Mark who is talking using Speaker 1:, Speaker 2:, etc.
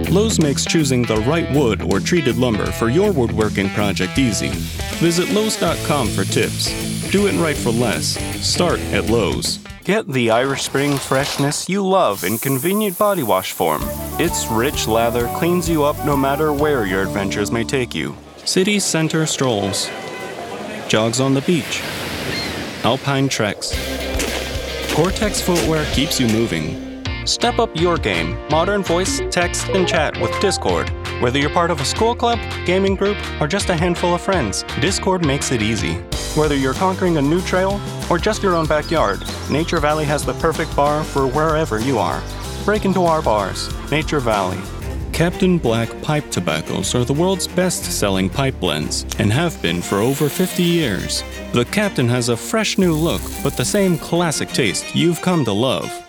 Speaker 1: Lowe's makes choosing the right wood or treated lumber for your woodworking project easy. Visit Lowe's.com for tips. Do it right for less. Start at Lowe's.
Speaker 2: Get the Irish Spring freshness you love in convenient body wash form. Its rich lather cleans you up no matter where your adventures may take you.
Speaker 1: City center strolls. Jogs on the beach. Alpine treks. Gore-Tex footwear keeps you moving.
Speaker 2: Step up your game. Modern voice, text, and chat with Discord. Whether you're part of a school club, gaming group, or just a handful of friends, Discord makes it easy. Whether you're conquering a new trail or just your own backyard, Nature Valley has the perfect bar for wherever you are. Break into our bars. Nature Valley.
Speaker 1: Captain Black pipe tobaccos are the world's best-selling pipe blends and have been for over 50 years. The Captain has a fresh new look, but the same classic taste you've come to love.